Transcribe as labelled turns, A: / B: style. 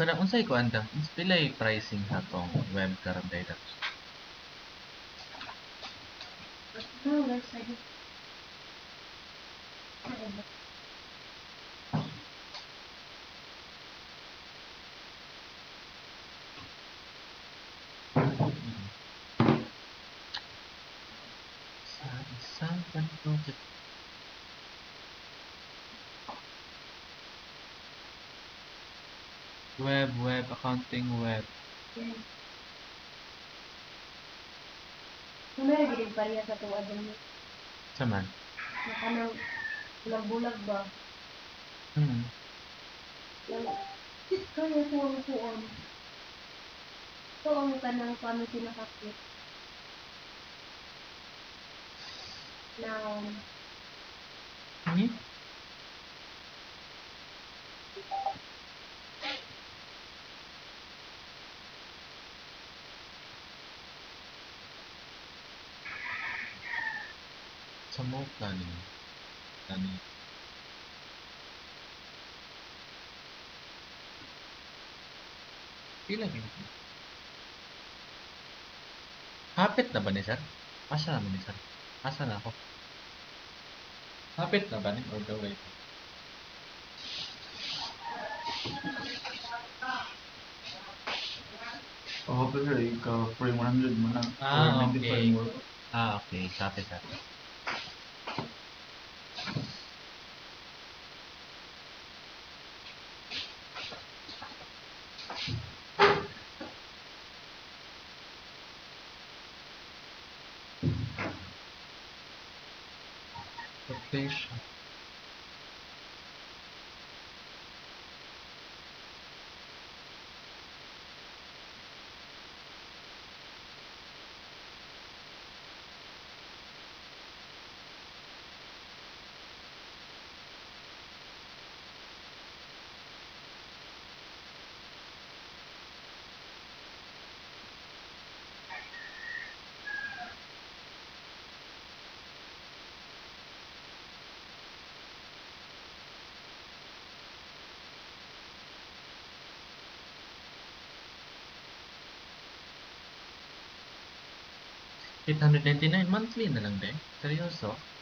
A: kana unsay kuan ta? Pilay pricing sa tong web karon data. Sa isang kanto web accounting web.
B: May giling pareha sa tuwa din mo.
A: Saman.
B: Na kanang bulag-bulag ba?
A: Hmm.
B: Kaya ko ang kuon. Ito ang kanang paano sinakakit na
A: Ni sa mo kani pila gyud. Hapit na ba ni sir? Asa na man ni sir? Asa na ako? Hapit na ba ni or gaway pa?
C: Oh, pero ikaw, free 100 mo na. Or
A: Ah,
C: 95
A: okay.
C: more.
A: Ah, okay. Copy that. Quotation. $899 monthly na lang din. Seryoso?